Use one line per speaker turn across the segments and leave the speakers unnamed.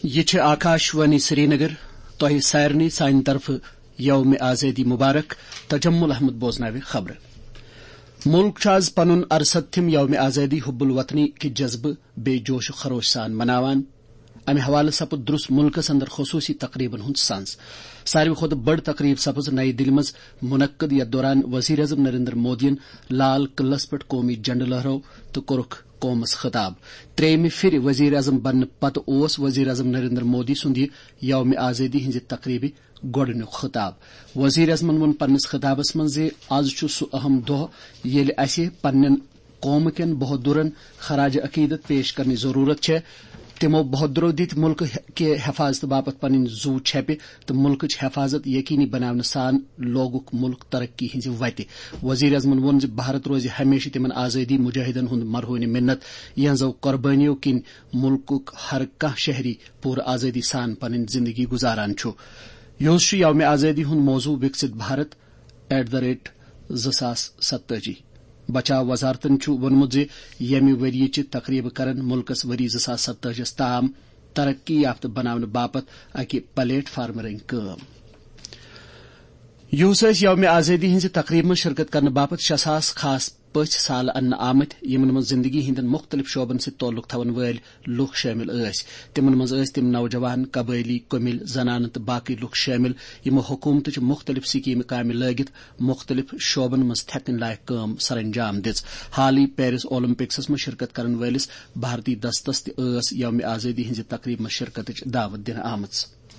یہ آکاشوانی سری نگر تہ سارنی سانہ طرف یوم آزادی مبارک تجمل احمد بوزناوِ خبر ملک آز پنن 68 یوم آزادی حب الوطنی کہ جذبہ بے جوش و خروش سان مناوان امہ حوالہ سپد درست ملکس اندر خصوصی تقریبن ہند سنز ساروی کھت بڑ تقریب سپز نئی دلی مز منعقد یتھ دوران وزیر اعظم نریندر مودین لال قلعس پہ قومی جنڈ لہرو تو کورک قومس خطاب تریم پھر وزیر اعظم بننے پتہ اوس وزیر اعظم نریندر مودی سند یوم آزادی ہز تقریب گۄڈنیُک خطاب وزیر اعظمن وون پننس خطابس من آز چھ سہ اہم دۄہ ییٚلہِ اسہِ پننٮ۪ن قوم کٮ۪ن بہادرن خراج عقیدت پیش کرنٕچ ضروٗرت چھےٚ تمو بہادرو دِتۍ ملکہ کہ حفاظت باپت پنٕنۍ زو چھپہ تو ملکٕچ حفاظت یقینی بناونہٕ سان لوگُکھ ملک ترقی ہٕنزِ وتہِ وزیر اعظمن ووٚن زِ بھارت روزِ ہمیشہ تمن آزادی مجاہدن ہُند مرہون مِنت یہنزو قربٲنیو کِنۍ ملکُک ہر کانٛہہ شہری پوٗرٕ آزادی سان پنٕنۍ زندگی گزاران چھُ یہس یوم آزادی ہند موضوع وکست بھارت @2047 بچاو وزارتن وونمت یمہ ؤریچہ تقریب کرن ملکس وری 2047 تام ترقی یافتہ بناونہ باپت اکہ پلیٹ فارم رنگ کام یہس یوم آزادی ہز تقریب میں شرکت کرنے باپت 6,000 خاص پچھ سال ان آمت یمن من زندگی ہندن مختلف شعبن سے تعلق تھون ول لوک شامل تمن من تم نوجوان قبائلی کمیل زنان تو باقی لوک شامل یم حکومت مختلف سکیم کامہ لگت مختلف شعبن مز تھکن لائق کام سر انجام دِژ حالی پیرس اولمپکسس میں شرکت کرن ولس بھارتی دستس تس یوم آزادی ہز تقریب میں شرکت دعوت دن آمت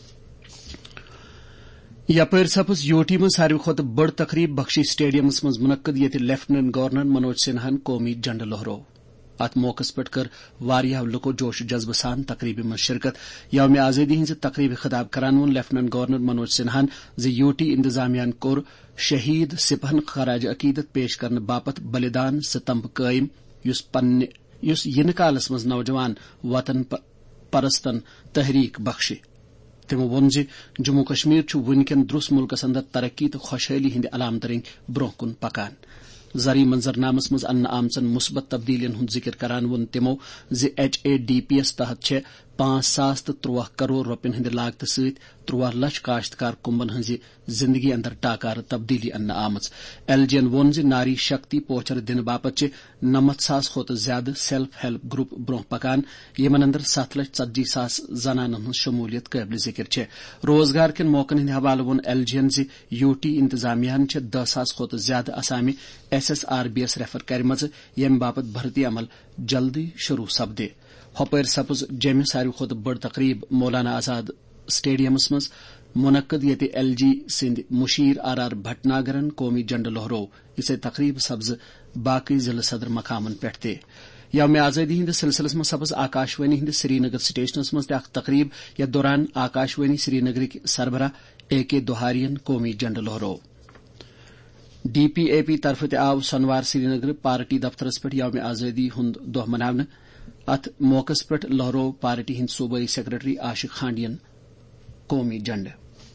یپر سپز یوٹی من ساروی کھت بڑ تقریب بخشی سٹیڈیمس مز منعقد یت لیفٹننٹ گورنر منوج سنہاہن قومی جنڈ لہرو ات موقع پہ کر واریاہ لکو جوش جذبہ سان تقریب من شرکت یوم آزادی ہز تقریب خطاب کران وون لیفٹننٹ گورنر منوج سنہاہن یوٹی انتظامیہ کور شہید سپاہن خراج عقیدت پیش کرنے باپت بلیدان ستمب قائم یس ینہ کالس مز نوجوان وطن پرستن تحریک بخشے تمو وون جموں کشمیر ونکین درست ملکس اندر ترقی تو خوشحالی ہند علامت رنگ برہ کن پکان زرعی منظرنامس مز ان آمژن مثبت تبدیلین ہند ذکر کران وون تمو HADP تحت 5,013 کروڑ روپین ہند لاگت ست 13 لچھ کاشتکار کنبن ہز زندگی اندر ٹاکار تبدیلی ان آمت LG وون ناری شکتی پوچھر دن باپت 99,000 کھت زیادہ سیلف ہیلپ گروپ برہ پکان یمن اندر 7,40,000 زنانن ہند شمولیت قابل ذکر روزگار کن موقعن ہند حوالہ وون LG یوٹی انتظامیہ 10,000 کھت زیادہ اسامہ SSRBS ریفر کرمژ یم باپت بھرتی عمل جلدی شروع سپدے ہپر سپز جمع ساروی کھت بڑ تقریب مولانا آزاد سٹیڈیمس مز منعقد یت LG سند مشیر RR بھٹناگرن قومی جنڈ لہرو اس تقریب سبز باقی ضلع صدر مقامن پہ تہ یوم آزادی ہند سلسلس مز سپز آکاشوانی ہند سری نگر سٹیشنس مز اخ تقریب یتھ دوران آکاشوانی سری نگرک سربراہ AK دوہارین قومی جنڈ لہرو DPAP طرف آو سنوار سری نگر پارٹی دفترس پہ یوم آزادی ہند دہ مناونہ ات موقع پہ لہرو پارٹی ہند صوبائی سیکرٹری عاشق خانڈین قومی جنڈ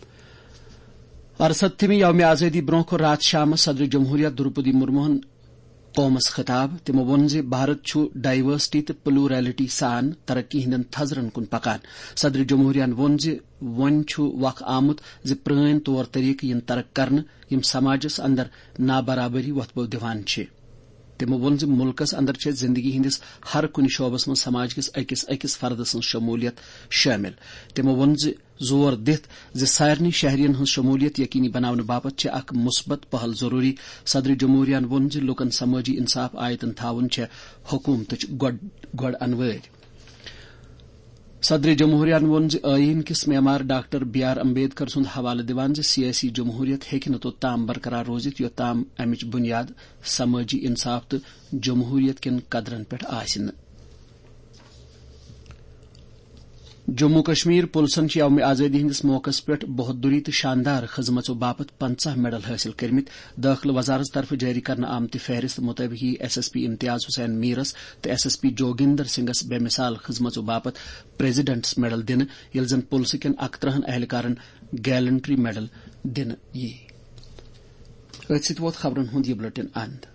68 یوم آزادی برہ کور رات شام صدر جمہوریہ درپدی مرموہن قومس خطاب تمو وون بھارت ڈائیورسٹی تو پلورلٹی سان ترقی ہندن تھزرن کن پکان صدر جمہوریہ وون ون وق آمت پرٲنۍ طور طریقہ ین ترک کرنے یم سماجس اندر نابرابری وتبو دِوان چھ تمو وون ملکس اندر زندگی ہندس ہر کن شعبس من سماج کس أکس فرد سن شمولیت شامل تمو وون زور دِتھ سارنی شہرین ہن شمولیت یقینی بناونہ باپت اخ مثبت پہل ضروری صدر جمہوریہ وون لوکن سماجی انصاف آیتن تھاون حکومتچ گۄڈ انوٲرۍ صدر جمہوریہ وون آئین کس معمار ڈاکٹر BR امبیڈکر سند حوالہ دِوان سیاسی جمہوریت ہیکہ نہٕ توٚتام برقرار روزتھ یوٚتام امچ بنیاد سماجی انصاف تو جمہوریت کین قدرن پہ آسہِ نہٕ جموں کشمیر پُلسن یوم آزادی ہندس موقع پہ بہادری تو شاندار خدمتوں باپت 50 میڈل حاصل کرمت داخلہ وزارت طرف جاری کرنے آمت فہرست مطابق SSP امتیاز حسین میرس تو SSP جوگیندر سنگس بے مثال خدمتوں باپت پریزیڈنٹس میڈل دن یل زن پُلسہٕ کین 31 اہلکارن گیلنٹری میڈل دن ست ووت خبرن ہند یہ بلیٹن اند